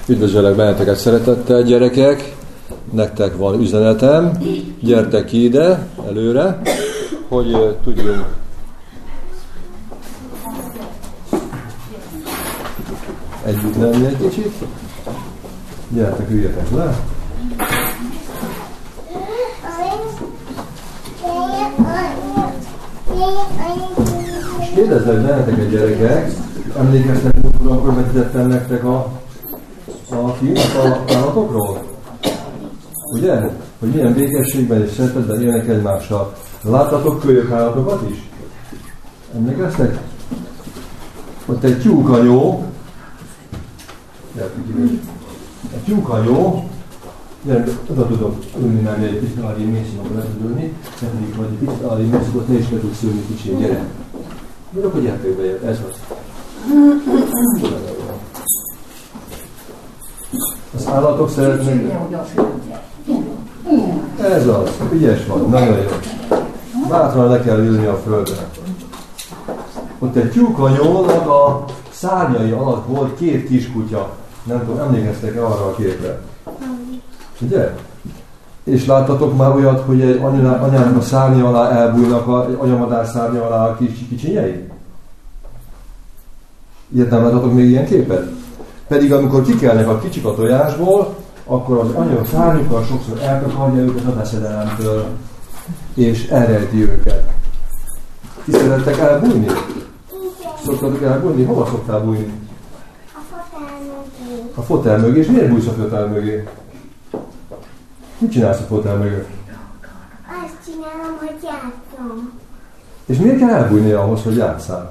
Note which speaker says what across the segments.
Speaker 1: Üdvözöllek benneteket szeretettel, gyerekek! Nektek van üzenetem, gyertek ki ide, előre, hogy tudjunk együtt lenni egy kicsit. Gyertek, üljetek le! És kérdezlek benneteket, gyerekek, emlékeztek, amikor vetítettem nektek a állatokról? Ugye? Hogy milyen békességben és szeretetben élnek egymással. Láttatok kölyök állatokat is? Emlékeztek? Ott egy tyúkanyó, egy tyúkanyó, oda tudok ülni, mert egy picit alább mészítok le tud ülni, vagy egy picit alább mészítok, ne is le tudsz ülni kicsi, gyere. Én akkor gyertek be, ez az. Az állatok szeretnek... Ez az, ügyes van, nagyon jó. Bátran le kell ülni a földre. Ott egy tyúkanyónak a szárnyai alatt volt két kiskutya. Nem tudom, emlékeztek-e arra a képre? Ugye? És láttatok már olyat, hogy egy anyának a szárnya alá elbújnak, egy anyamadár szárnya alá a kicsinyei? Ilyet nem láttatok még ilyen képet? Pedig amikor kikelnek a kicsik a tojásból, akkor az anya szárnyukkal sokszor eltakarja őket a veszedelemtől, és elrejti őket. Ti szerettek elbújni? Szoktatok elbújni? Hova szoktál bújni?
Speaker 2: A fotel mögé.
Speaker 1: A fotel mögé. És miért bújsz a fotel mögé? Mit csinálsz a fotel mögé?
Speaker 2: Azt csinálom, hogy játszom.
Speaker 1: És miért kell elbújni ahhoz, hogy játsszál?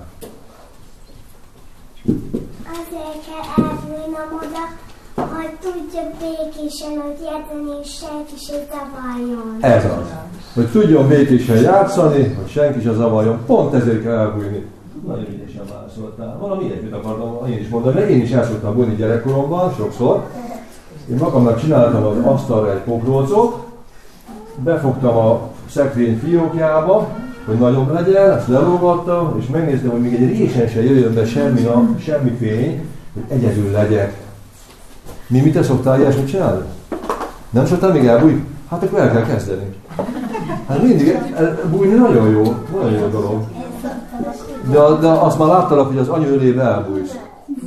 Speaker 2: Azért kell elbújnom oda, hogy tudja békésen, hogy játszani, és senki se zavarjon.
Speaker 1: Ez az. Hogy tudjon békésen játszani, hogy senki se zavarjon. Pont ezért kell elbújni. Nagyon ügyesen válaszoltál. Valami ilyesmit akartam én is mondani, mert én is el szoktam bújni gyerekkoromban, sokszor. Én magamnak csináltam az asztalra egy pokrócot, befogtam a szekrény fiókjába, hogy nagyobb legyen, ezt lelógattam, és megnéztem, hogy még egy résen se jöjjön be semmi fény, hogy egyedül legyek. Mit te szoktál ilyesmit csinálni? Nem szoktál még elbújni? Hát akkor el kell kezdeni. Hát mindig bújni nagyon jó dolog. De azt már láttalak, hogy az anya ölébe elbújsz.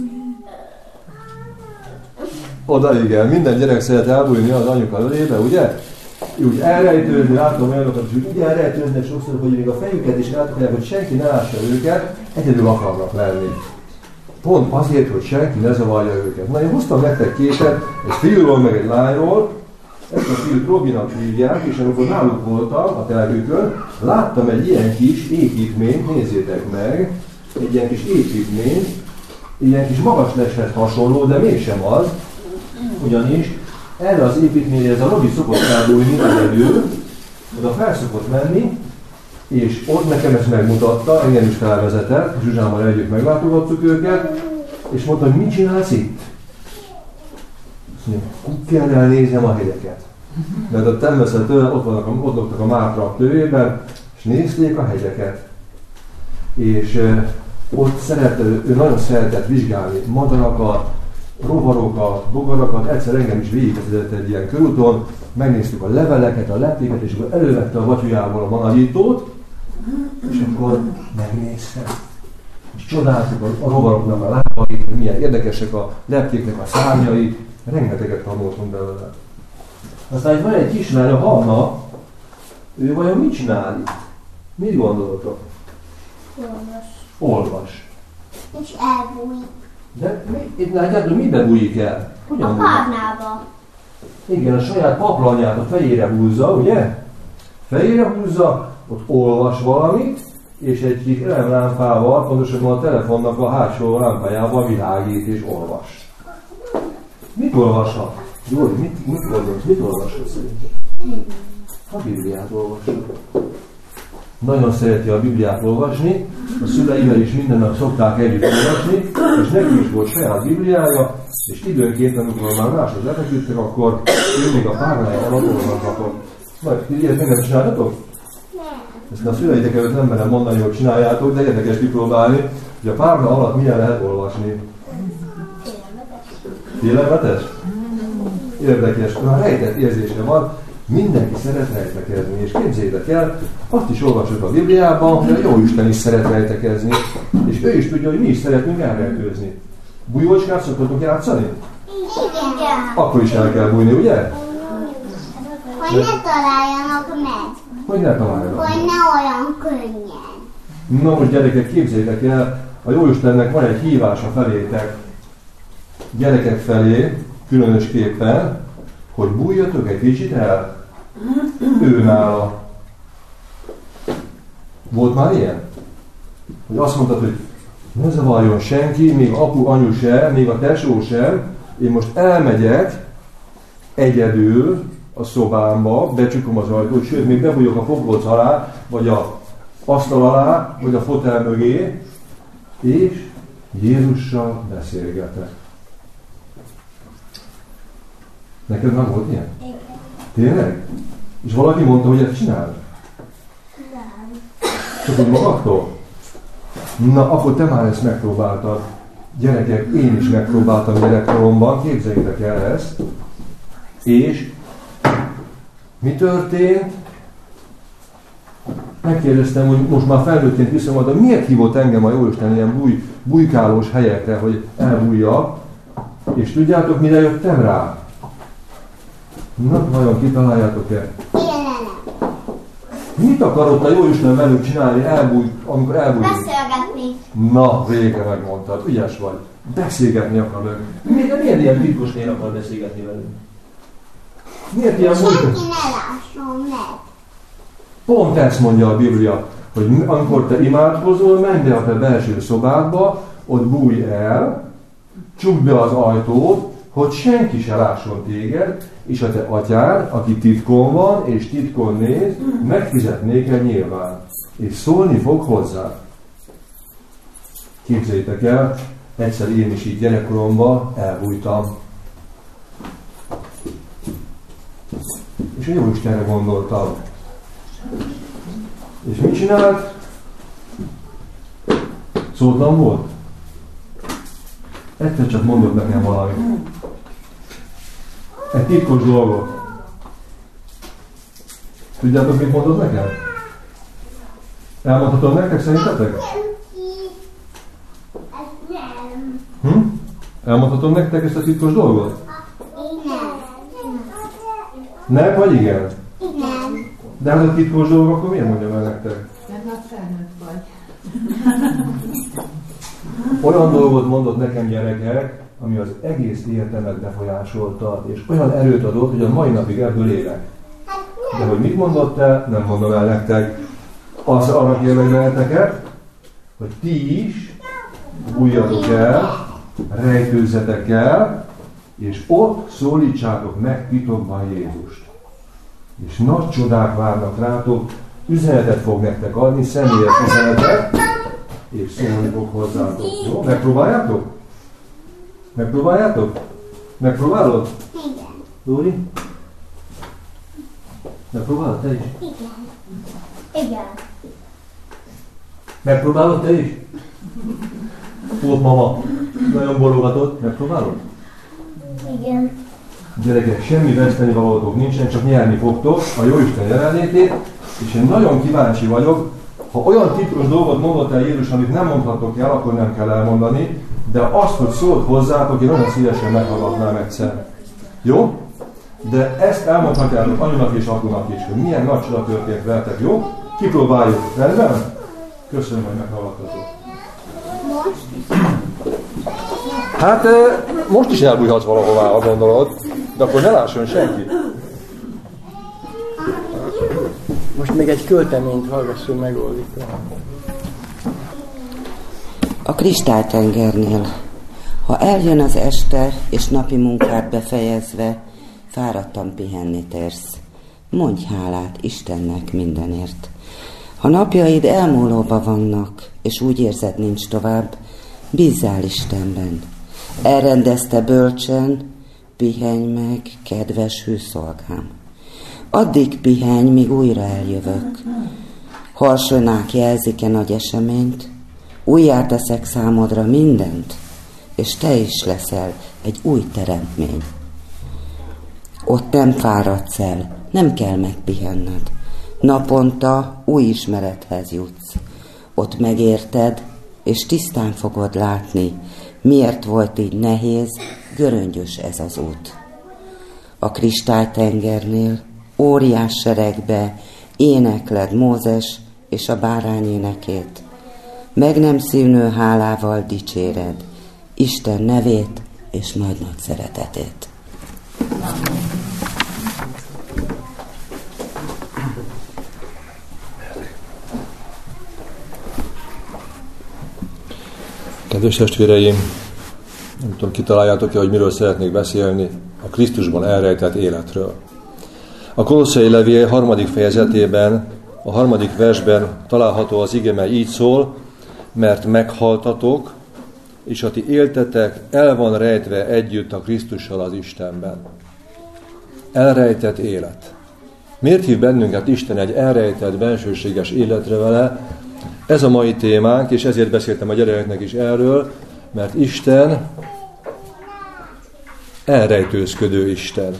Speaker 1: Oda igen, minden gyerek szeret elbújni az anyuka ölébe, ugye? Úgy elrejtőzni, látom olyanokat, és úgy elrejtőznek sokszor, hogy még a fejüket is eltakarják, hogy senki ne lássa őket, egyedül akarnak lenni. Pont azért, hogy senki ne zavarja őket. Na, én hoztam nektek képet egy fiúról, meg egy lányról. Ezt a fiút Robinak hívják, és amikor náluk voltam a telepükön, láttam egy ilyen kis építményt, nézzétek meg, egy ilyen kis építményt, ilyen kis magas leshez hasonló, de mégsem az, ugyanis erre az építményre ez a Robi szokott elbújni egyedül, oda fel szokott menni, és ott nekem ezt megmutatta, engem is felvezetett, Zsuzsámmal együtt meglátogattuk őket, és mondta, hogy mit csinálsz itt? Azt mondja, kukkerrel nézem a hegyeket. Mert ott nem veszett tőle, ott laktak a Mátra tőjében, és nézték a hegyeket. És ott ő nagyon szeretett vizsgálni madarakat, rovarokat, bogarakat, egyszer engem is végigvezetett egy ilyen körúton, megnéztük a leveleket, a lepkéket, és akkor elővette a vatyujából a managyítót, és akkor megnéztem. És csodáltuk a rovaroknak a lábait, hogy milyen érdekesek a lepkéknek a szárnyai, rengeteget tanultunk belőle. Aztán van egy kislány, a Hanna, ő vajon mit csinál itt? Mit gondoltok? Olvas.
Speaker 2: És elbújik.
Speaker 1: De itt látjátok, miben bújik el? Hogyan
Speaker 2: a párnába.
Speaker 1: Igen, a saját paplanyát a fejére húzza, ugye? Fejére húzza, ott olvas valamit, és egy kis elemlámpával, pontosabban a telefonnak a hátsó lámpájával világít és olvas. Mit olvashat? Gyuri, mit olvashat szerintem? A Bibliát olvashat. Nagyon szereti a Bibliát olvasni, a szüleivel is minden nap szokták együtt olvasni, és neki is volt saját Bibliája, és időnként, amikor már máshoz lefeküdtek, akkor ő még a párnája alatt olvashatott. Majd, ilyet még nem csináltatok? Ezt a szüleitek előtt nem merem mondani, hogy csináljátok, de érdekes kipróbálni, hogy a párna alatt milyen lehet olvasni. Félelmetes? Érdekes, a rejtett érzése van, mindenki szeret rejtekezni, és képzeljétek el, azt is olvasok a Bibliában, hogy a Jóisten is szeret rejtekezni, és ő is tudja, hogy mi is szeretünk elrejtőzni. Bújócskát szoktatok játszani?
Speaker 2: Igen.
Speaker 1: Akkor is el kell bújni, ugye?
Speaker 2: Hogy ne találjanak meg.
Speaker 1: Hogy ne találjanak.
Speaker 2: Hogy ne olyan könnyen.
Speaker 1: Na most gyerekek, képzeljétek el, a Jóistennek van egy hívása felétek, gyerekek felé, különösképpen, hogy bújjatok egy kicsit el, ő nála. Volt már ilyen? Hogy azt mondtad, hogy ne zavarjon senki, még apu, anyu sem, még a tesó sem, én most elmegyek egyedül a szobámba, becsukom az ajtót, sőt, még bebújok a fogolc alá, vagy a asztal alá, vagy a fotel mögé, és Jézussal beszélgetek. Neked már volt ilyen?
Speaker 2: Igen.
Speaker 1: Tényleg? És valaki mondta, hogy ezt csináld?
Speaker 2: Nem.
Speaker 1: Csak úgy magadtól? Na, akkor te már ezt megpróbáltad. Gyerekek, én is megpróbáltam gyerekkoromban, képzeljétek el ezt. És mi történt? Megkérdeztem, hogy most már felnőttként viszont, de miért hívott engem a Jóisten ilyen bujkálós helyekre, hogy elbújjak? És tudjátok, mire jöttem rá? Na, vajon kitaláljátok-e? Mit akarott a Jóisten velünk csinálni, amikor elbújjuk?
Speaker 2: Beszélgetni.
Speaker 1: Na, végre megmondtad, ügyes vagy. Beszélgetni akar velünk. Miért ilyen titkosnél akar beszélgetni velünk? Miért ilyen
Speaker 2: senki ne lásson meg.
Speaker 1: Pont ezt mondja a Biblia, hogy amikor te imádkozol, menj be a te belső szobádba, ott bújj el, csukd be az ajtót, hogy senki se lásson téged, és a te atyád, aki titkon van, és titkon néz, megfizet néked nyilván, és szólni fog hozzá. Képzeljétek el, egyszer én is így gyerekkoromban elbújtam. És a Jóistenre gondoltam. És mit csinált? Szótlan volt? Egyszer csak mondott nekem valamit. Egy titkos dolgot. Tudjátok, mit mondott nekem? Elmondhatom nektek szerintetek?
Speaker 2: Nem.
Speaker 1: Elmondhatom nektek ezt a titkos dolgot?
Speaker 2: Nem.
Speaker 1: Nem, vagy igen?
Speaker 2: Igen.
Speaker 1: De hát a titkos dolog, akkor miért mondjam el nektek?
Speaker 3: Mert már felnőtt vagy.
Speaker 1: Olyan dolgot mondott nekem, gyerekek, ami az egész életemet befolyásolta, és olyan erőt adott, hogy a mai napig ebből élek. De hogy mit mondott el, nem mondom el nektek. Az arra kérlek benneteket, hogy ti is bújjatok el, rejtőzzetek el, és ott szólítsátok meg titokban Jézust. És nagy csodák várnak rátok, üzenetet fog nektek adni, személyes üzenetet, és szólni fog hozzátok. Jó? Megpróbáljátok? Megpróbáljátok? Megpróbálod?
Speaker 2: Igen.
Speaker 1: Lóri? Megpróbálod te is?
Speaker 2: Igen. Igen.
Speaker 1: Megpróbálod te is? Volt mama. Nagyon bologatott. Megpróbálod?
Speaker 2: Igen.
Speaker 1: Gyerekek, semmi veszteni valótok nincsen, csak nyerni fogtok a Jóisten jelenlétét, és én nagyon kíváncsi vagyok, ha olyan titkos dolgot mondott el Jézus, amit nem mondhatok el, akkor nem kell elmondani, de azt, hogy szólt hozzátok, én nagyon szívesen meghallgatnám egyszer. Jó? De ezt elmondhatjátok anyunak és apunak is, hogy milyen nagy csoda történt veletek, jó? Kipróbáljuk. Rendben? Köszönöm, hogy meghallgattatok.
Speaker 2: Most?
Speaker 1: Hát most is elbújhatsz valahová, ha gondolod, de akkor ne lásson senki.
Speaker 4: Most még egy költeményt hallgassunk meg, Olvitól.
Speaker 5: A kristálytengernél. Ha eljön az este, és napi munkát befejezve, fáradtan pihenni térsz. Mondj hálát Istennek mindenért. Ha napjaid elmúlóba vannak, és úgy érzed nincs tovább, bízzál Istenben. Elrendezte bölcsen, pihenj meg, kedves hűszolgám. Addig pihenj, míg újra eljövök. Harsonák jelzik-e nagy eseményt, újjá teszek számodra mindent, és te is leszel egy új teremtmény. Ott nem fáradsz el, nem kell megpihenned. Naponta új ismerethez jutsz. Ott megérted, és tisztán fogod látni, miért volt így nehéz, göröngyös ez az út. A kristálytengernél, óriás seregbe énekled Mózes és a bárány énekét. Meg nem szűnő hálával dicséred Isten nevét és nagy szeretetét.
Speaker 1: Kedves testvéreim, nem tudom, kitaláljátok-e, hogy miről szeretnék beszélni, a Krisztusban elrejtett életről. A Kolosszai levél 3. fejezetében, a 3. versben található az ige, mely így szól, mert meghaltatok, és a ti éltetek el van rejtve együtt a Krisztussal az Istenben. Elrejtett élet. Miért hív bennünket Isten egy elrejtett, bensőséges életre vele? Ez a mai témánk, és ezért beszéltem a gyerekeknek is erről, mert Isten elrejtőzködő Isten.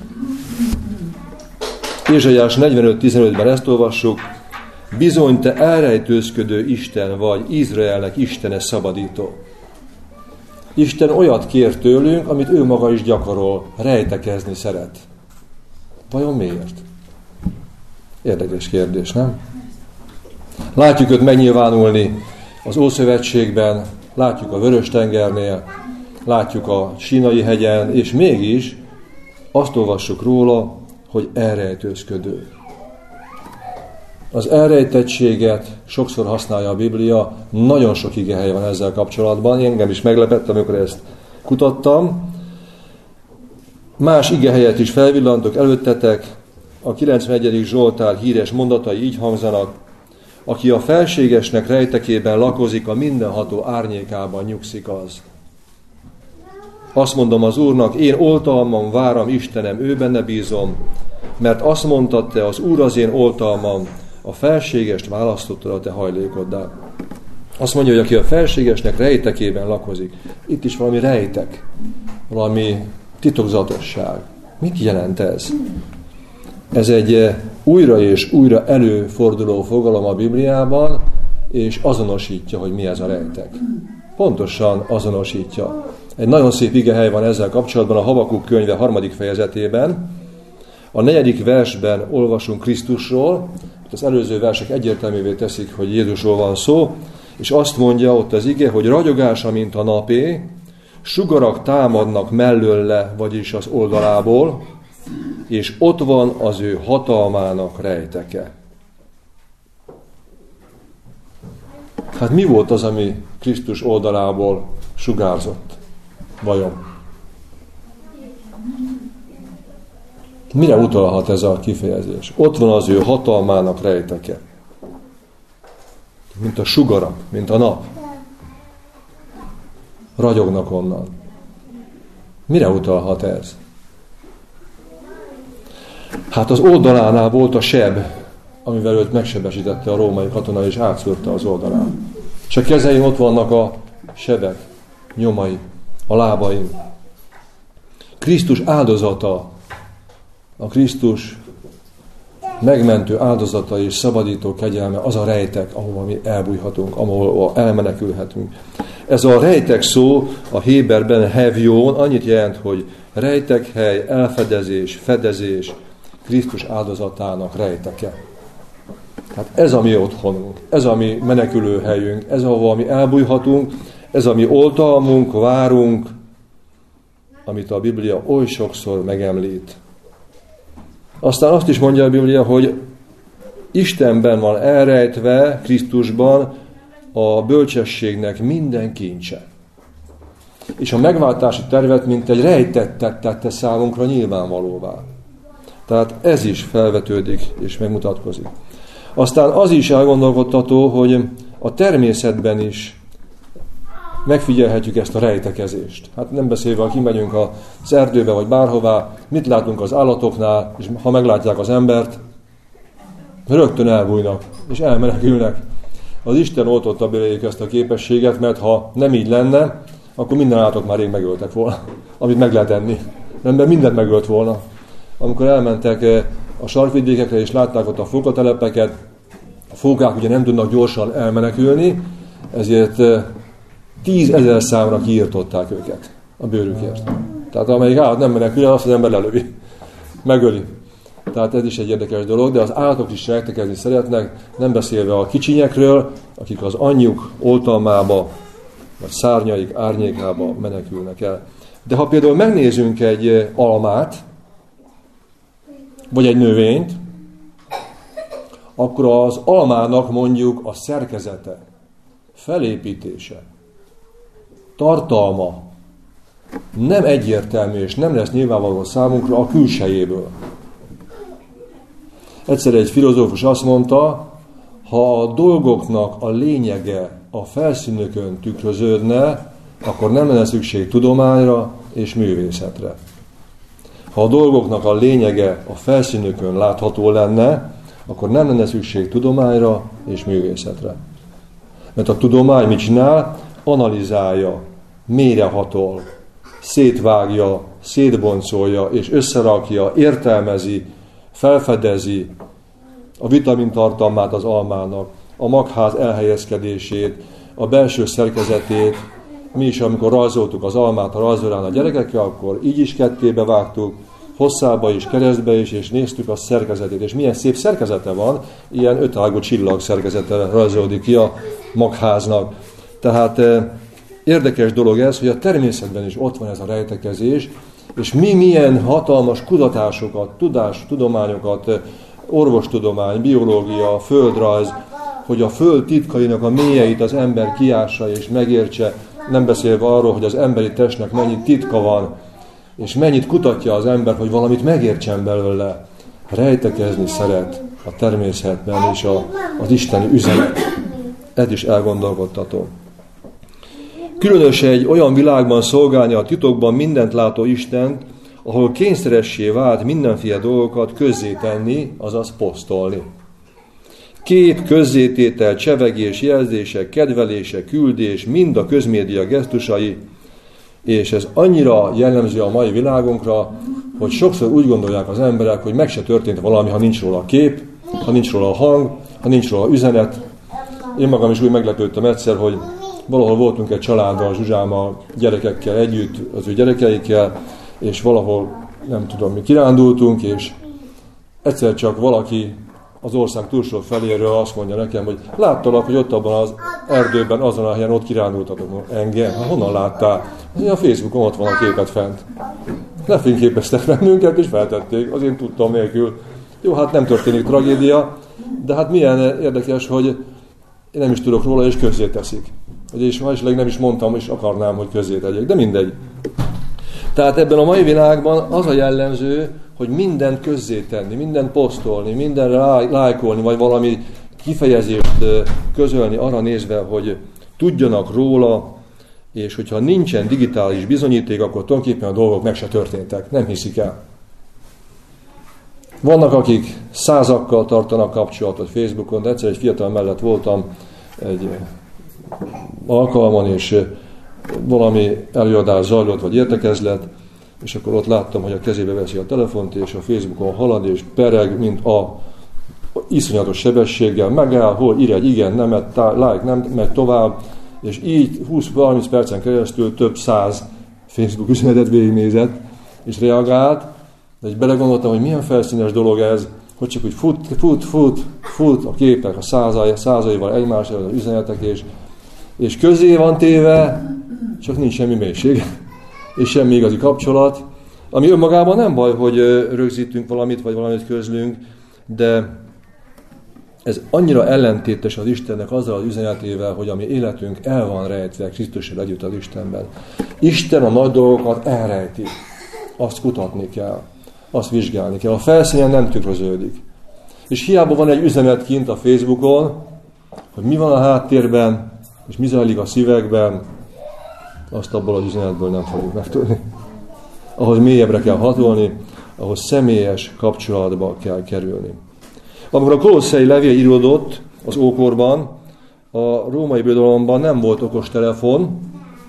Speaker 1: Ézsaiás 45.15-ben ezt olvassuk, bizony te elrejtőzködő Isten vagy, Izraelnek Istene szabadító. Isten olyat kér tőlünk, amit ő maga is gyakorol, rejtekezni szeret. Vajon miért? Érdekes kérdés, nem? Látjuk őt megnyilvánulni az Ószövetségben, látjuk a Vörös-tengernél, látjuk a Sínai hegyen, és mégis azt olvassuk róla, hogy elrejtőzködő. Az elrejtettséget sokszor használja a Biblia, nagyon sok igehely van ezzel kapcsolatban, engem is meglepett, amikor ezt kutattam. Más igehelyet is felvillantok előttetek, a 91. Zsoltár híres mondatai így hangzanak, aki a felségesnek rejtekében lakozik, a mindenható árnyékában nyugszik az. Azt mondom az Úrnak, én oltalmam, váram Istenem, ő benne bízom, mert azt mondtad te, az Úr az én oltalmam, a felségest választottad a te hajlékoddá. Azt mondja, hogy aki a felségesnek rejtekében lakozik, itt is valami rejtek, valami titokzatosság. Mit jelent ez? Ez egy újra és újra előforduló fogalom a Bibliában, és azonosítja, hogy mi ez a rejtek. Pontosan azonosítja. Egy nagyon szép igehely van ezzel kapcsolatban a Habakuk könyve 3. fejezetében. A 4. versben olvasunk Krisztusról, az előző versek egyértelművé teszik, hogy Jézusról van szó, és azt mondja ott az ige, hogy ragyogása, mint a napé, sugarak támadnak mellőle, vagyis az oldalából, és ott van az ő hatalmának rejteke. Hát mi volt az, ami Krisztus oldalából sugárzott? Vajon? Mire utalhat ez a kifejezés? Ott van az ő hatalmának rejteke. Mint a sugarak, mint a nap. Ragyognak onnan. Mire utalhat ez? Hát az oldalánál volt a seb, amivel őt megsebesítette a római katona, és átszúrta az oldalán. És a kezein ott vannak a sebek, nyomai, a lábain. Krisztus áldozata, a Krisztus megmentő áldozata és szabadító kegyelme az a rejtek, ahova mi elbújhatunk, ahol elmenekülhetünk. Ez a rejtek szó a héberben hevion annyit jelent, hogy rejtekhely, elfedezés, fedezés, Krisztus áldozatának rejteke. Hát ez a mi otthonunk, ez a mi menekülőhelyünk, ez ahova mi elbújhatunk, ez a mi oltalmunk, várunk, amit a Biblia oly sokszor megemlít. Aztán azt is mondja a Biblia, hogy Istenben van elrejtve, Krisztusban a bölcsességnek minden kincse. És a megváltási tervet mint egy rejtettet tette számunkra nyilvánvalóvá. Tehát ez is felvetődik és megmutatkozik. Aztán az is elgondolkodtató, hogy a természetben is megfigyelhetjük ezt a rejtekezést. Hát nem beszélve, ha kimegyünk az erdőbe vagy bárhová, mit látunk az állatoknál, és ha meglátják az embert, rögtön elbújnak, és elmenekülnek. Az Isten oltotta beléjük ezt a képességet, mert ha nem így lenne, akkor minden állatot már rég megöltek volna, amit meg lehet enni. Rendben mindent megölt volna. Amikor elmentek a sarkvidékekre és látták ott a fókatelepeket, a fókák ugye nem tudnak gyorsan elmenekülni, ezért 10 000 számra kiirtották őket a bőrükért. Tehát amelyik állat nem menekül, azt az ember lelövi, megöli. Tehát ez is egy érdekes dolog, de az állatok is rejtekezni szeretnek, nem beszélve a kicsinyekről, akik az anyjuk oltalmába, vagy szárnyaik árnyékába menekülnek el. De ha például megnézünk egy almát, vagy egy növényt, akkor az almának mondjuk a szerkezete, felépítése, tartalma nem egyértelmű, és nem lesz nyilvánvaló számunkra a külsejéből. Egyszer egy filozófus azt mondta, ha a dolgoknak a lényege a felszínükön tükröződne, akkor nem lenne szükség tudományra és művészetre. Ha a dolgoknak a lényege a felszínükön látható lenne, akkor nem lenne szükség tudományra és művészetre. Mert a tudomány mit csinál? Analizálja, mélyrehatol, szétvágja, szétboncolja és összerakja, értelmezi, felfedezi a vitamintartalmát az almának, a magház elhelyezkedését, a belső szerkezetét. Mi is, amikor rajzoltuk az almát a rajzolán a gyerekekkel, akkor így is kettébe vágtuk, hosszába is, keresztbe is, és néztük a szerkezetét. És milyen szép szerkezete van, ilyen 5 ágú csillag szerkezete rajzolódik ki a magháznak. Tehát érdekes dolog ez, hogy a természetben is ott van ez a rejtekezés, és mi milyen hatalmas kutatásokat, tudományokat, orvostudomány, biológia, földrajz, hogy a föld titkainak a mélyeit az ember kiássa és megértse, nem beszélve arról, hogy az emberi testnek mennyi titka van, és mennyit kutatja az ember, hogy valamit megértsen belőle. Rejtekezni szeret a természetben és az isteni üzenet. Ez is elgondolkodtató. Különös egy olyan világban szolgálni a titokban mindent látó Istent, ahol kényszeressé vált mindenféle dolgokat közzétenni, azaz posztolni. Kép, közzététel, csevegés, jelzések, kedvelése, küldés, mind a közmédia gesztusai, és ez annyira jellemző a mai világunkra, hogy sokszor úgy gondolják az emberek, hogy meg se történt valami, ha nincs róla kép, ha nincs róla hang, ha nincs róla üzenet. Én magam is úgy meglepődtem egyszer, hogy valahol voltunk egy családdal, Zsuzsámmal, gyerekekkel együtt, az ő gyerekeikkel, és valahol, nem tudom, mi kirándultunk, és egyszer csak valaki az ország túlsó feléről azt mondja nekem, hogy láttalak, hogy ott abban az erdőben, azon a helyen ott kirándultatok. Engem? Honnan láttál? A Facebookon ott van a képet fent. Lefényképeztek bennünket, és feltették, az én tudtam nélkül. Jó, hát nem történik tragédia, de hát milyen érdekes, hogy én nem is tudok róla, és közzéteszik. És esetleg nem is mondtam, és akarnám, hogy közzétegyek, de mindegy. Tehát ebben a mai világban az a jellemző, hogy mindent közzétenni, mindent posztolni, mindenre lájkolni, vagy valami kifejezést közölni arra nézve, hogy tudjanak róla, és hogyha nincsen digitális bizonyíték, akkor tulajdonképpen a dolgok meg se történtek, nem hiszik el. Vannak, akik százakkal tartanak kapcsolatot Facebookon, de egyszer egy fiatal mellett voltam egy alkalmon, és valami előadás zajlott, vagy értekezlet, és akkor ott láttam, hogy a kezébe veszi a telefont, és a Facebookon halad, és pereg, mint a iszonyatos sebességgel, megáll, hol ír egy igen, nemet, like, nem, megy tovább, és így 20-30 percen keresztül több 100 Facebook üzenetet végignézett, és reagált, de így belegondoltam, hogy milyen felszínes dolog ez, hogy csak úgy fut a képek a százaival egymásra az üzenetek, és közé van téve, csak nincs semmi mélység, és semmi igazi kapcsolat, ami önmagában nem baj, hogy rögzítünk valamit, vagy valamit közlünk, de ez annyira ellentétes az Istennek azzal az üzenetével, hogy a mi életünk el van rejtve Krisztussal együtt az Istenben. Isten a nagy dolgokat elrejti. Azt kutatni kell, azt vizsgálni kell. A felszínen nem tükröződik. És hiába van egy üzenet kint a Facebookon, hogy mi van a háttérben, és mi zajlik a szívekben, azt abból az üzenetből nem fogjuk megtudni. Ahhoz mélyebbre kell hatolni, ahhoz személyes kapcsolatba kell kerülni. Amikor a kolosszai levél íródott az ókorban, a római birodalomban nem volt okostelefon,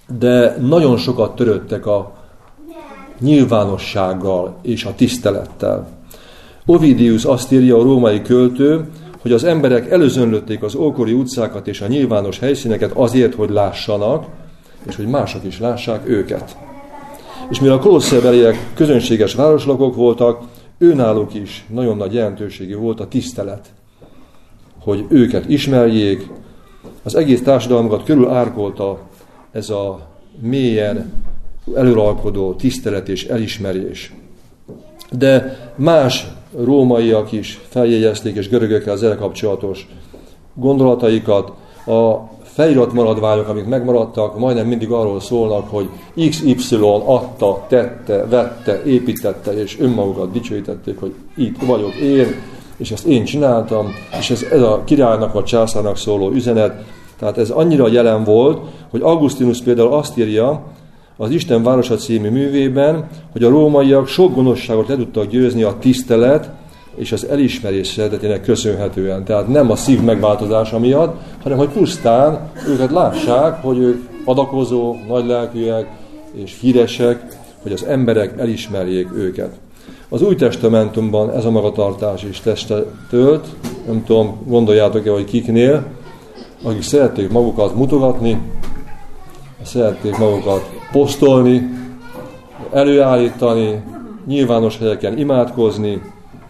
Speaker 1: de nagyon sokat törődtek a nyilvánossággal és a tisztelettel. Ovidius azt írja, a római költő, hogy az emberek előzönlötték az ókori utcákat és a nyilvános helyszíneket azért, hogy lássanak, és hogy mások is lássák őket. És mivel a kolosszebeliek közönséges városlakók voltak, őnáluk is nagyon nagy jelentőségű volt a tisztelet, hogy őket ismerjék. Az egész társadalmukat körül árkolta ez a mélyen előralkodó tisztelet és elismerés. De más rómaiak is feljegyezték, és görögökkel ezzel kapcsolatos gondolataikat. A feliratmaradványok, amik megmaradtak, majdnem mindig arról szólnak, hogy XY adta, tette, vette, építette, és önmagukat dicsőítették, hogy itt vagyok én, és ezt én csináltam, és ez a királynak vagy császárnak szóló üzenet. Tehát ez annyira jelen volt, hogy Augustinus például azt írja az Isten városa című művében, hogy a rómaiak sok gonoszságot le tudtak győzni a tisztelet és az elismerés szeretetének köszönhetően. Tehát nem a szív megváltozása miatt, hanem hogy pusztán őket lássák, hogy ők adakozó, nagylelkűek és híresek, hogy az emberek elismerjék őket. Az Új Testamentumban ez a magatartás is testet tölt, nem tudom, gondoljátok-e, hogy kiknél, akik szerették magukat mutogatni, szerették magukat posztolni, előállítani, nyilvános helyeken imádkozni.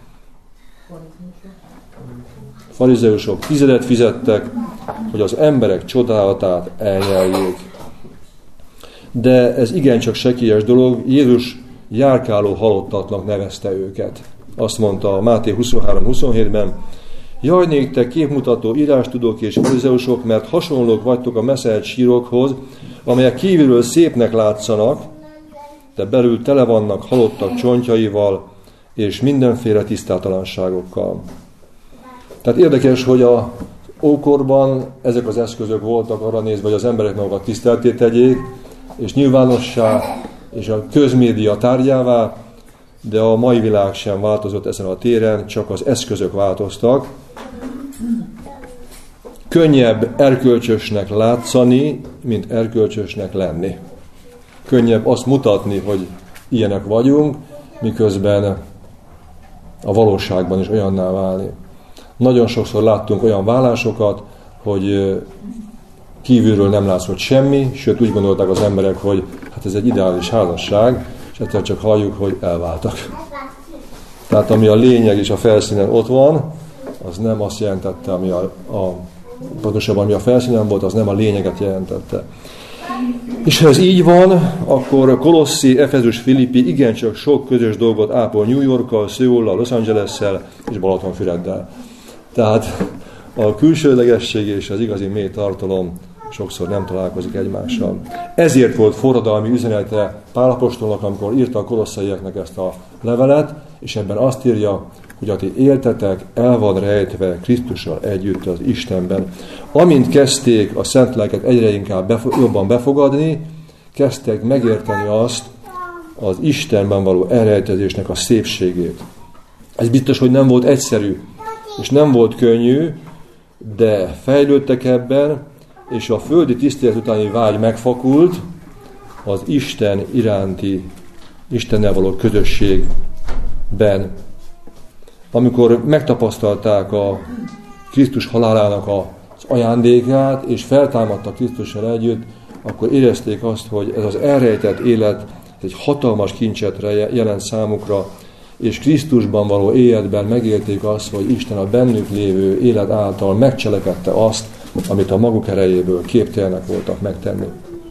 Speaker 1: Farizeusok 10 fizettek, hogy az emberek csodálatát elnyeljék. De ez igencsak sekélyes dolog, Jézus járkáló halottatnak nevezte őket. Azt mondta a Máté 23-27-ben, jaj néktek képmutató írástudók és farizeusok, mert hasonlók vagytok a meszelt sírokhoz, amelyek kívülről szépnek látszanak, de belül tele vannak halottak csontjaival és mindenféle tisztátalanságokkal. Tehát érdekes, hogy a ókorban ezek az eszközök voltak arra nézve, hogy az emberek magukat tisztelté tegyék, és nyilvánossá, és a közmédia tárgyává, de a mai világ sem változott ezen a téren, csak az eszközök változtak. Könnyebb erkölcsösnek látszani, mint erkölcsösnek lenni. Könnyebb azt mutatni, hogy ilyenek vagyunk, miközben a valóságban is olyanná válni. Nagyon sokszor láttunk olyan vállásokat, hogy kívülről nem látszott semmi, sőt úgy gondolták az emberek, hogy hát ez egy ideális házasság, és ettől csak halljuk, hogy elváltak. Tehát ami a lényeg és a felszínen ott van, az nem azt jelentette, pontosabban ami a felszínen volt, az nem a lényeget jelentette. És ha ez így van, akkor Kolosszi, Efezus, Filippi igencsak sok közös dolgot ápol New Yorkkal, Szeullal, Los Angelessel és Balatonfüreddel. Tehát a külsőlegesség és az igazi mély tartalom sokszor nem találkozik egymással. Ezért volt forradalmi üzenete Pál apostolnak, amikor írta a kolosszaiaknak ezt a levelet, és ebben azt írja, hogy a ti éltetek el van rejtve Krisztussal együtt az Istenben. Amint kezdték a Szent Lelket egyre inkább jobban befogadni, kezdtek megérteni azt, az Istenben való elrejtezésnek a szépségét. Ez biztos, hogy nem volt egyszerű, és nem volt könnyű, de fejlődtek ebben, és a földi tisztelet utáni vágy megfakult az Isten iránti, Istennel való közösségben. Amikor megtapasztalták a Krisztus halálának az ajándékát, és feltámadtak Krisztussal együtt, akkor érezték azt, hogy ez az elrejtett élet egy hatalmas kincset jelent számukra, és Krisztusban való életben megélték azt, hogy Isten a bennük lévő élet által megcselekedte azt, amit a maguk erejéből képtelenek voltak megtenni.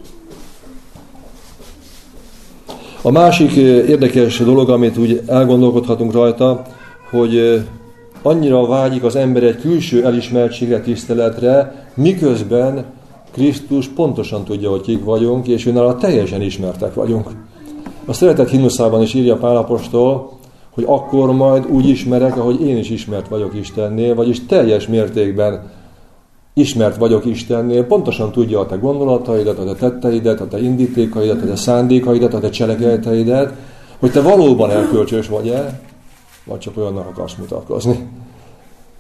Speaker 1: A másik érdekes dolog, amit úgy elgondolkodhatunk rajta, hogy annyira vágyik az ember egy külső elismertségre, tiszteletre, miközben Krisztus pontosan tudja, hogy kik vagyunk, és őnála teljesen ismertek vagyunk. A Szeretet himnuszában is írja Pál apostol, hogy akkor majd úgy ismerek, ahogy én is ismert vagyok Istennél, vagyis teljes mértékben ismert vagyok Istennél, pontosan tudja a te gondolataidat, a te tetteidet, a te indítékaidat, a te szándékaidat, a te cselekedeteidet, hogy te valóban erkölcsös vagy-e, vagy csak olyannak akarsz mutatkozni.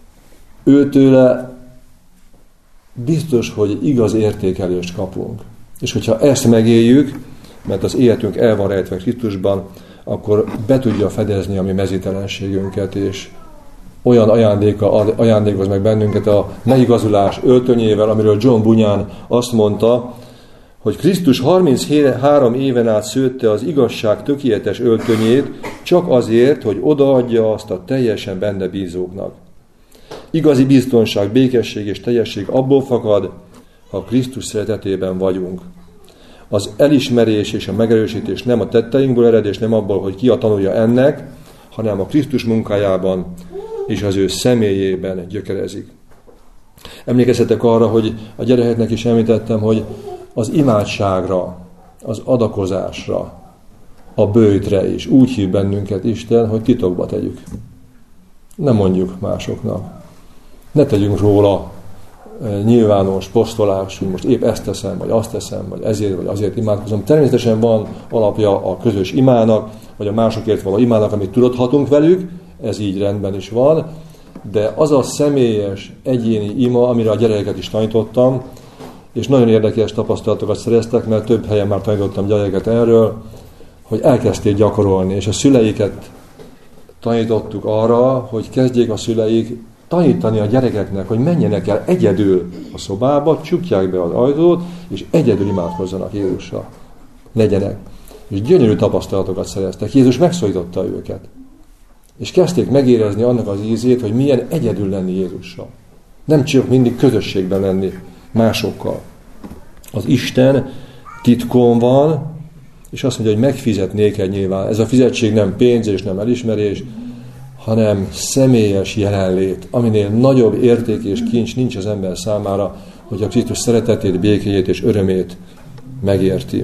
Speaker 1: Őtőle biztos, hogy igaz értékelést kapunk. És hogyha ezt megéljük, mert az életünk el van rejtve Krisztusban, akkor be tudja fedezni a mi mezítelenségünket, és olyan ajándékoz meg bennünket a megigazulás öltönyével, amiről John Bunyan azt mondta, hogy Krisztus 33 éven át szőtte az igazság tökéletes öltönyét, csak azért, hogy odaadja azt a teljesen benne bízóknak. Igazi biztonság, békesség és teljesség abból fakad, ha Krisztus szeretetében vagyunk. Az elismerés és a megerősítés nem a tetteinkből ered, és nem abból, hogy ki a tanulja ennek, hanem a Krisztus munkájában és az ő személyében gyökerezik. Emlékezzetek arra, hogy a gyerekeknek is említettem, hogy az imádságra, az adakozásra, a böjtre is úgy hív bennünket Isten, hogy titokba tegyük. Ne mondjuk másoknak. Ne tegyünk róla nyilvános posztolás, hogy most épp ezt teszem, vagy azt teszem, vagy azért imádkozom. Természetesen van alapja a közös imának, vagy a másokért való imának, amit tudathatunk velük, ez így rendben is van, de az a személyes, egyéni ima, amire a gyerekeket is tanítottam, és nagyon érdekes tapasztalatokat szereztek, mert több helyen már tanítottam gyerekeket erről, hogy elkezdték gyakorolni, és a szüleiket tanítottuk arra, hogy kezdjék a szüleik tanítani a gyerekeknek, hogy menjenek el egyedül a szobába, csukják be az ajtót, és egyedül imádkozzanak Jézussal. Legyenek. És gyönyörű tapasztalatokat szereztek. Jézus megszólította őket. És kezdték megérezni annak az ízét, hogy milyen egyedül lenni Jézussal. Nem csak mindig közösségben lenni másokkal. Az Isten titkon van, és azt mondja, hogy megfizet néked nyilván. Ez a fizetség nem pénz és nem elismerés, hanem személyes jelenlét, aminél nagyobb érték és kincs nincs az ember számára, hogy a Krisztus szeretetét, békéjét és örömét megérti.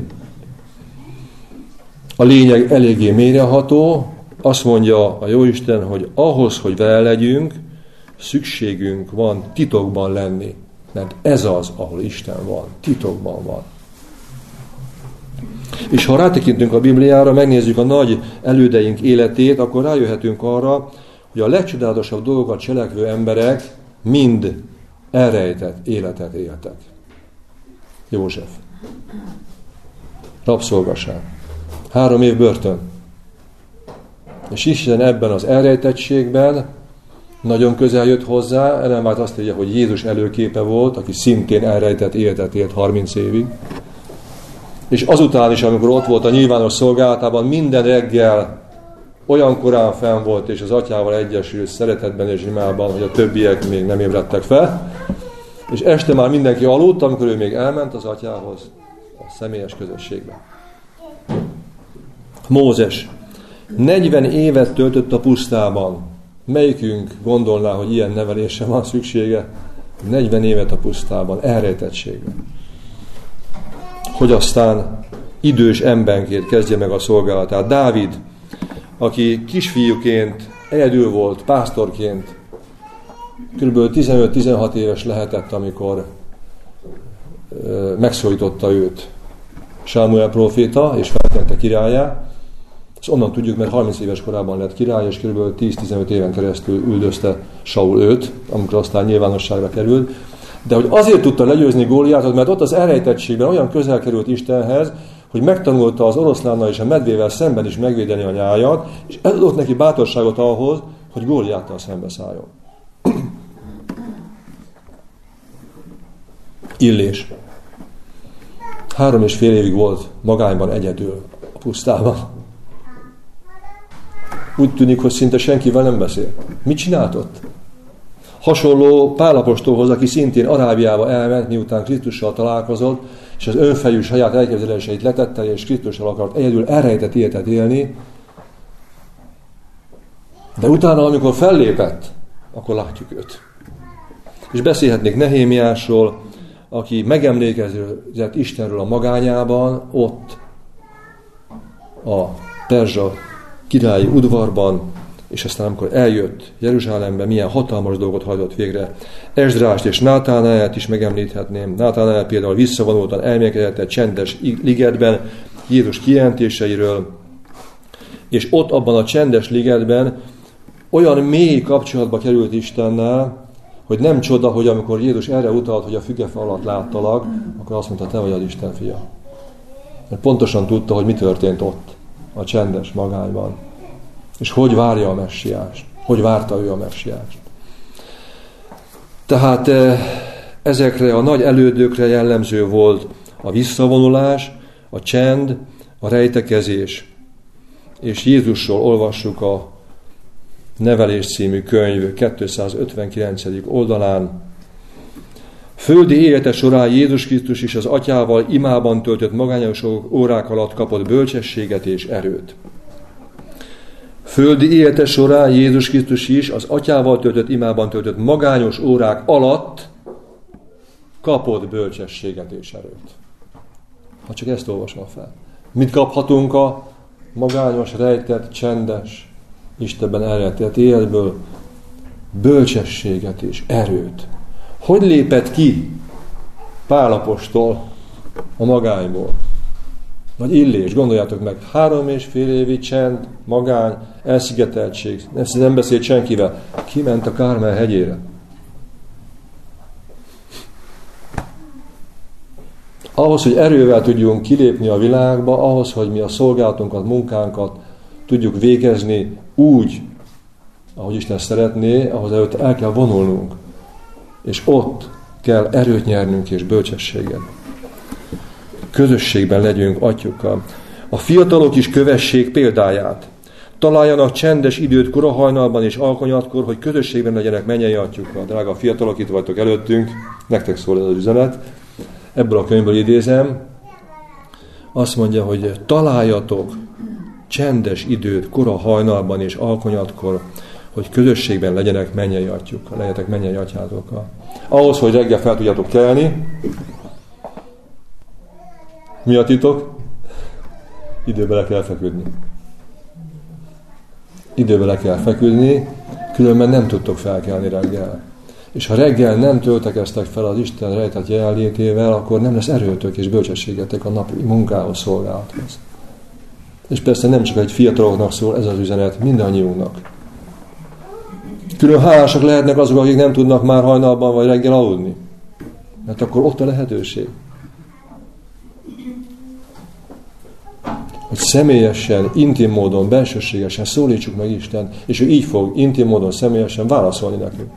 Speaker 1: A lényeg eléggé mélyreható, azt mondja a Jóisten, hogy ahhoz, hogy vele legyünk, szükségünk van titokban lenni. Mert ez az, ahol Isten van. Titokban van. És ha rátekintünk a Bibliára, megnézzük a nagy elődeink életét, akkor rájöhetünk arra, hogy a legcsodálatosabb dolgokat cselekvő emberek mind elrejtett életet éltek. József. Rabszolgaság. 3 év börtön. És Isten ebben az elrejtettségben nagyon közel jött hozzá, Ellen White azt írja, hogy Jézus előképe volt, aki szintén elrejtett életet élt 30 évig. És azután is, amikor ott volt a nyilvános szolgálatában, minden reggel olyan korán fenn volt, és az atyával egyesült szeretetben és imában, hogy a többiek még nem ébredtek fel. És este már mindenki aludt, amikor ő még elment az atyához, a személyes közösségbe. Mózes 40 évet töltött a pusztában. Melyikünk gondolná, hogy ilyen nevelésre van szüksége? 40 évet a pusztában, elrejtettségben. Hogy aztán idős emberként kezdje meg a szolgálatát. Dávid, aki kisfiúként egyedül volt, pásztorként, kb. 15-16 éves lehetett, amikor megszólította őt Sámuel próféta, és feltette királlyá. Ezt onnan tudjuk, mert 30 éves korában lett király, és kb. 10-15 éven keresztül üldözte Saul őt, amikor aztán nyilvánosságra került. De hogy azért tudta legyőzni Góliátot, mert ott az elrejtettségben olyan közel került Istenhez, hogy megtanulta az oroszlánnal és a medvével szemben is megvédeni a nyájat, és ez adott neki bátorságot ahhoz, hogy Góliáttal szembeszálljon. Illés. 3,5 évig volt magányban egyedül a pusztában. Úgy tűnik, hogy szinte senkivel nem beszél. Mit csinált ott? Hasonló Pál apostolhoz, aki szintén Arábiába elment, miután Krisztussal találkozott, és az önfejű saját elképzeléseit letette, és Krisztussal akart egyedül elrejtett életet élni. De utána, amikor fellépett, akkor látjuk őt. És beszélhetnék Nehémiásról, aki megemlékezett Istenről a magányában, ott a perzsa királyi udvarban, és aztán amikor eljött Jeruzsálembe, milyen hatalmas dolgot hajtott végre. Esdrást és Nátánáelt is megemlíthetném. Nátánáel például visszavonultan elmélkedett egy csendes ligetben Jézus kijelentéseiről, és ott abban a csendes ligetben olyan mély kapcsolatba került Istennel, hogy nem csoda, hogy amikor Jézus erre utalt, hogy a fügefa alatt láttalak, akkor azt mondta, te vagy az Isten fia. Mert pontosan tudta, hogy mi történt ott, a csendes magányban. És hogy várja a messiást. Hogy várta ő a messiást. Tehát ezekre a nagy elődökre jellemző volt a visszavonulás, a csend, a rejtekezés. És Jézusról olvassuk a Nevelés című könyv 259. oldalán. Földi élete során Jézus Krisztus is az atyával imában töltött magányos órák alatt kapott bölcsességet és erőt. Földi élete során Jézus Krisztus is az atyával töltött imában töltött magányos órák alatt kapott bölcsességet és erőt. Ha csak ezt olvasom fel. Mit kaphatunk a magányos, rejtett, csendes, Istenben elrejtett életből? Bölcsességet és erőt. Hogy lépett ki Pál apostol a magányból? Nagy Illés, gondoljátok meg, 3,5 évi csend, magány, elszigeteltség, nem beszélt senkivel. Kiment a Kármel hegyére. Ahhoz, hogy erővel tudjunk kilépni a világba, ahhoz, hogy mi a szolgálatunkat, munkánkat tudjuk végezni úgy, ahogy Isten szeretné, ahhoz előtt el kell vonulnunk. És ott kell erőt nyernünk és bölcsességet. Közösségben legyünk atyukkal. A fiatalok is kövessék példáját. Találjanak csendes időt korahajnalban és alkonyatkor, hogy közösségben legyenek mennyei atyukkal. Drága fiatalok, itt vagytok előttünk, nektek szól ez az üzenet. Ebből a könyvből idézem. Azt mondja, hogy találjatok csendes időt korahajnalban és alkonyatkor, hogy közösségben legyenek mennyei atyukkal, legyetek mennyei atyátokkal. Ahhoz, hogy reggel fel tudjátok kelni, mi a titok? Időbe le kell feküdni. Időbe le kell feküdni, különben nem tudtok felkelni reggel. És ha reggel nem töltekeztek fel az Isten rejtett jelenlétével, akkor nem lesz erőtök és bölcsességetek a napi munkához, szolgálathoz. És persze nem csak egy fiataloknak szól ez az üzenet, mindannyiunknak. Külön hálásak lehetnek azok, akik nem tudnak már hajnalban vagy reggel aludni. Mert akkor ott a lehetőség. Hogy személyesen, intim módon, bensőségesen szólítsuk meg Istent, és ő így fog intim módon, személyesen válaszolni nekünk.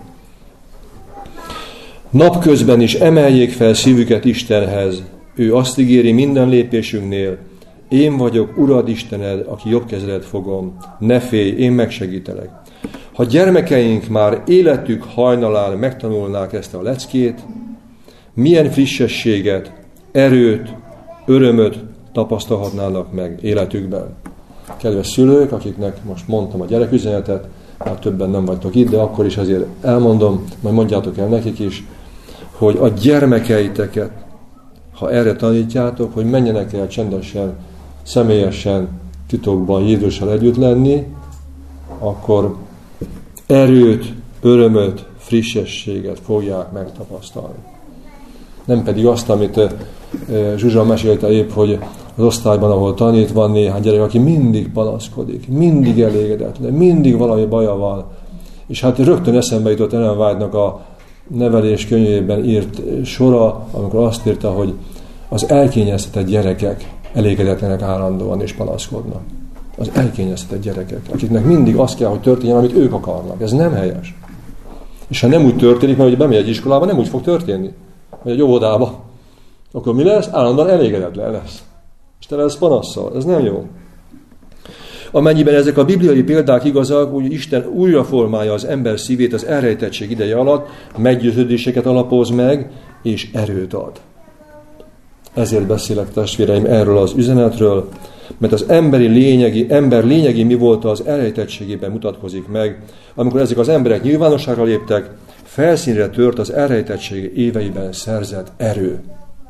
Speaker 1: Napközben is emeljék fel szívüket Istenhez. Ő azt ígéri minden lépésünknél. Én vagyok, Urad Istened, aki jobb kezedet fogom. Ne félj, én megsegítelek. Ha gyermekeink már életük hajnalán megtanulnák ezt a leckét, milyen frissességet, erőt, örömöt tapasztalhatnának meg életükben. Kedves szülők, akiknek most mondtam a gyereküzenetet, már többen nem vagytok itt, de akkor is azért elmondom, majd mondjátok el nekik is, hogy a gyermekeiteket, ha erre tanítjátok, hogy menjenek el csendesen, személyesen, titokban Jézussal együtt lenni, akkor erőt, örömöt, frissességet fogják megtapasztalni. Nem pedig azt, amit Zsuzsa mesélte épp, hogy az osztályban, ahol tanít, van néhány gyerek, aki mindig panaszkodik, mindig elégedetlen, mindig valami baja van. És hát rögtön eszembe jutott Ellen White-nak a nevelés könyvében írt sora, amikor azt írta, hogy az elkényeztetett gyerekek elégedetlenek állandóan és panaszkodnak. Az elkényeztetett gyerekek, akiknek mindig az kell, hogy történjen, amit ők akarnak. Ez nem helyes. És ha nem úgy történik, mert hogy bemegy egy iskolába, nem úgy fog történni. Vagy egy óvodába. Akkor mi lesz? Állandóan elégedetlen lesz. És te lesz panasszal. Ez nem jó. Amennyiben ezek a bibliai példák igazak, úgy Isten újra formálja az ember szívét az elrejtettség ideje alatt, meggyőződéseket alapoz meg, és erőt ad. Ezért beszélek, testvéreim, erről az üzenetről, mert az ember lényegi mi volt az elrejtettségében mutatkozik meg, amikor ezek az emberek nyilvánosságra léptek, felszínre tört az elrejtettség éveiben szerzett erő.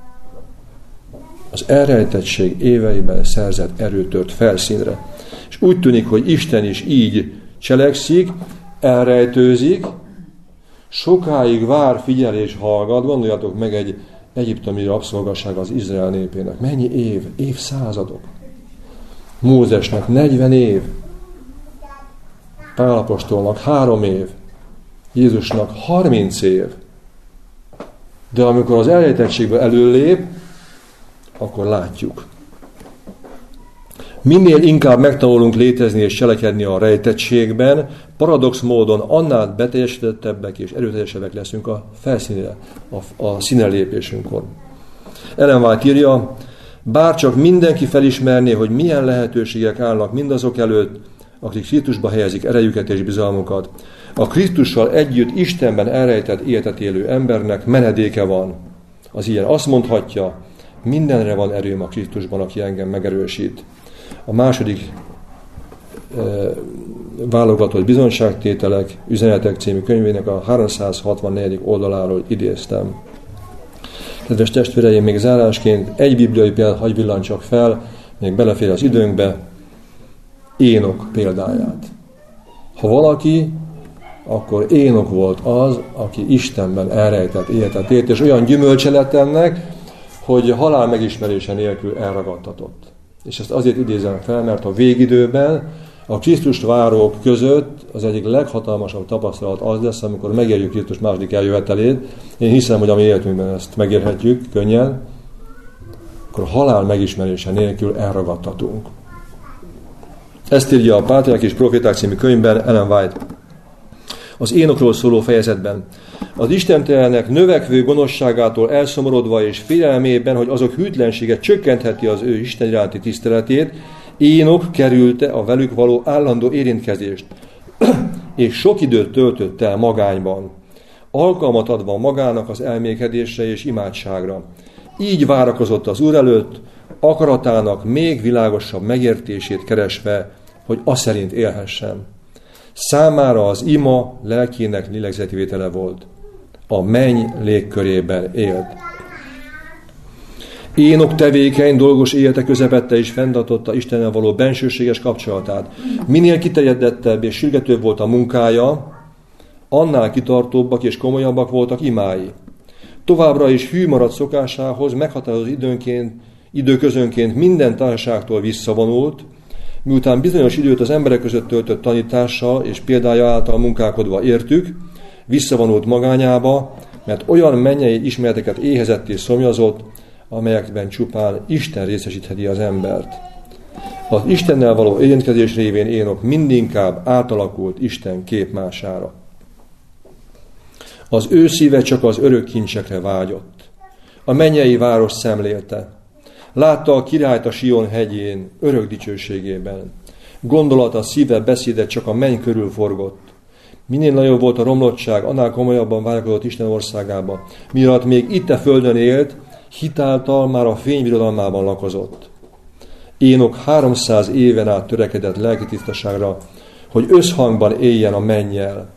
Speaker 1: Az elrejtettség éveiben szerzett erő tört felszínre. És úgy tűnik, hogy Isten is így cselekszik, elrejtőzik, sokáig vár, figyel és hallgat. Gondoljatok meg egy egyiptomi rabszolgasság az Izrael népének. Mennyi év? Évszázadok. Mózesnek 40 év. Pál apostolnak 3 év. Jézusnak 30 év. De amikor az elrejtettségből előlép, akkor látjuk. Minél inkább megtanulunk létezni és cselekedni a rejtettségben, paradox módon annál beteljesítettebbek és erőteljesebbek leszünk a felszínre, a színelépésünkon. Ellen White írja, bárcsak mindenki felismerné, hogy milyen lehetőségek állnak mindazok előtt, akik Krisztusba helyezik erejüket és bizalmukat. A Krisztussal együtt Istenben elrejtett életet élő embernek menedéke van. Az ilyen azt mondhatja, mindenre van erőm a Krisztusban, aki engem megerősít. A második válogatott bizonyságtételek, üzenetek című könyvének a 364. oldaláról idéztem. Kedves testvéreim, még zárásként egy bibliai példát hagy villancsak fel, még belefér az időnkbe, Énok példáját. Ha valaki, akkor Énok volt az, aki Istenben elrejtett életet élt, és olyan gyümölcse lett ennek, hogy halál megismerése nélkül elragadtatott. És ezt azért idézem fel, mert a végidőben a Krisztust várók között az egyik leghatalmasabb tapasztalat az lesz, amikor megérjük Krisztus második eljövetelét. Én hiszem, hogy a mi életünkben ezt megérhetjük könnyen, akkor halál megismerése nélkül elragadtatunk. Ezt írja a Pátriák és Proféták című könyvben Ellen White. Az Énokról szóló fejezetben. Az istentelenek növekvő gonoszságától elszomorodva és félelmében, hogy azok hűtlensége csökkentheti az ő Isten iránti tiszteletét, Énok kerülte a velük való állandó érintkezést, és sok időt töltött el magányban, alkalmat adva magának az elmékedésre és imádságra. Így várakozott az Úr előtt, akaratának még világosabb megértését keresve, hogy aszerint élhessen. Számára az ima lelkének lélegzetvétele volt. A menny légkörében élt. Énok tevékeny, dolgos élete közepette is fenntartotta Istennel való bensőséges kapcsolatát. Minél kiterjedettebb és sürgetőbb volt a munkája, annál kitartóbbak és komolyabbak voltak imái. Továbbra is hű maradt szokásához, meghatározott időközönként minden társaságtól visszavonult, miután bizonyos időt az emberek között töltött tanítással és példája által munkálkodva értük, visszavonult magányába, mert olyan mennyei ismereteket éhezett és szomjazott, amelyekben csupán Isten részesítheti az embert. Az Istennel való érintkezés révén Énok mindinkább átalakult Isten képmására. Az ő szíve csak az örök kincsekre vágyott. A mennyei város szemlélte. Látta a királyt a Sion hegyén, örök dicsőségében. Gondolata, szíve, beszéde csak a menny körül forgott. Minél nagyobb volt a romlottság, annál komolyabban vágyakozott Isten országába. Miatt még itt a földön élt, hitáltal már a fénybirodalmában lakozott. Énok 300 éven át törekedett lelki tisztaságra, hogy összhangban éljen a mennyel.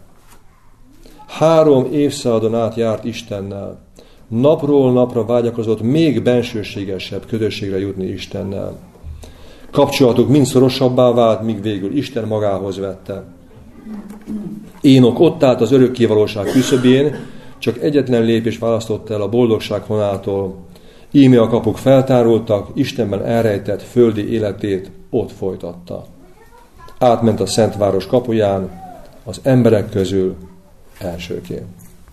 Speaker 1: 3 évszázadon át járt Istennel. Napról napra vágyakozott még bensőségesebb közösségre jutni Istennel. Kapcsolatuk mind szorosabbá vált, míg végül Isten magához vette. Énok ott állt az örökkévalóság küszöbén, csak egyetlen lépés választotta el a boldogság honától. Íme a kapuk feltárultak, Istenben elrejtett földi életét ott folytatta. Átment a Szentváros kapuján, az emberek közül elsőként.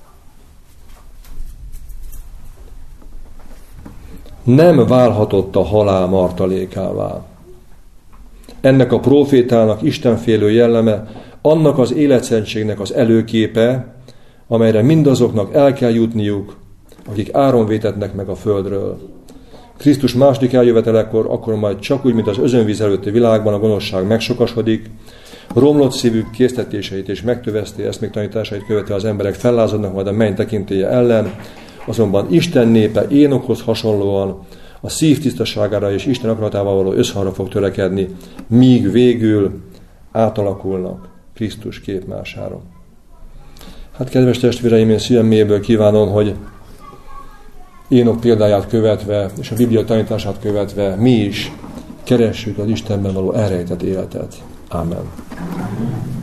Speaker 1: Nem válhatott a halál martalékává. Ennek a prófétának istenfélő jelleme, annak az életszentségnek az előképe, amelyre mindazoknak el kell jutniuk, akik áron vétetnek meg a földről. Krisztus második eljövetelekor, akkor majd csak úgy, mint az özönvíz előtti világban a gonoszság megsokasodik, romlott szívük késztetéseit és megtövesztő eszméktanításait követve az emberek fellázadnak majd a menny tekintélye ellen, azonban Isten népe Énokhoz hasonlóan a szív tisztaságára és Isten akaratával való összhangra fog törekedni, míg végül átalakulnak Krisztus képmására. Hát kedves testvéreim, én szívem mélyéből kívánom, hogy Énok példáját követve és a Biblia tanítását követve mi is keressük az Istenben való elrejtett életet. Amen.